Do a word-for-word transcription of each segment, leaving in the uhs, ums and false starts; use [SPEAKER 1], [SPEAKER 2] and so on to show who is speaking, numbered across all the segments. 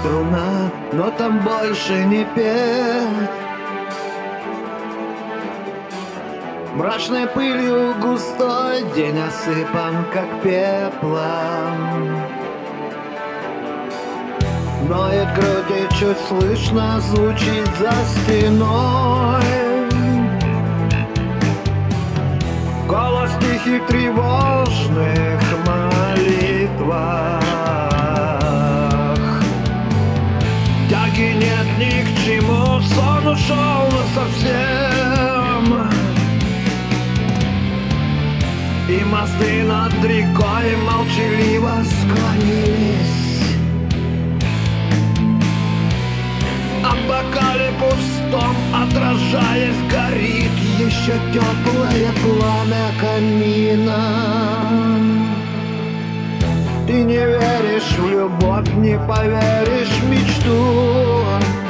[SPEAKER 1] струна, но там больше не петь. Мрачной пылью густой день осыпан, как пеплом. Ноет грудь и чуть слышно звучит за стеной голос тихих тревожных молитвах. Тяги нет ни к чему, сон ушел совсем, и мосты над рекой молчаливо склонились. А в бокале пустом, отражаясь, горит еще теплое пламя камина. Ты не веришь в любовь, не поверишь в мечту.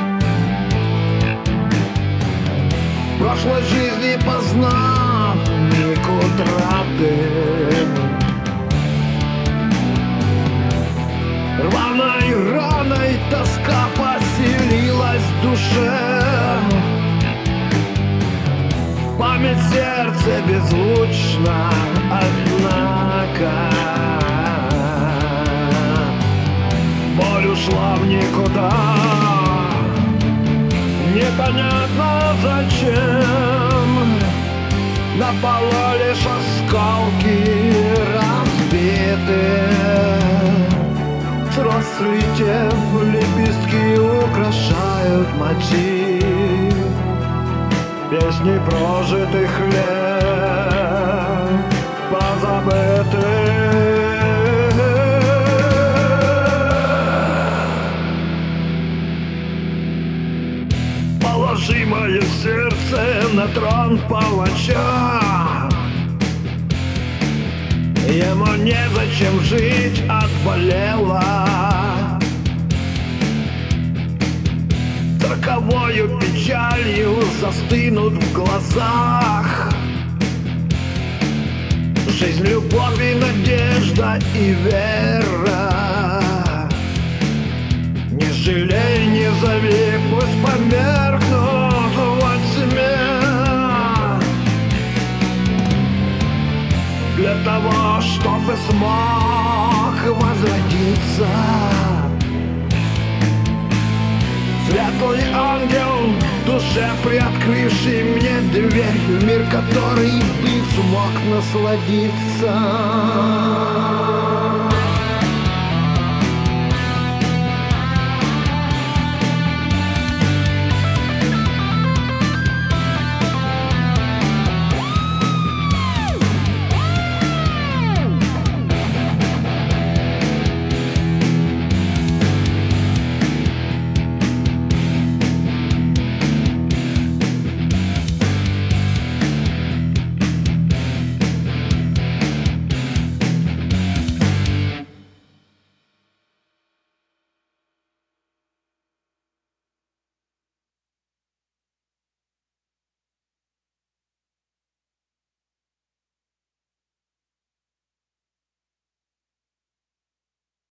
[SPEAKER 1] В прошлой жизни познав миг утраты, рваной раной тоска поселилась в душе. Память сердца беззвучна, однако боль ушла в никуда. Непонятно зачем, на полу лишь осколки разбиты. Расцветев, лепестки украшают мотив песни прожитых лет, позабытых. Положи мое сердце на трон палача, ему незачем жить, отболело. Роковою печалью застынут в глазах жизнь, любовь и надежда и вера. Не жалей, не зови, пусть померкнут во тьме. Для того, чтобы смог возродиться светлый ангел, в душе приоткрывший мне дверь в мир, который бы смог насладиться.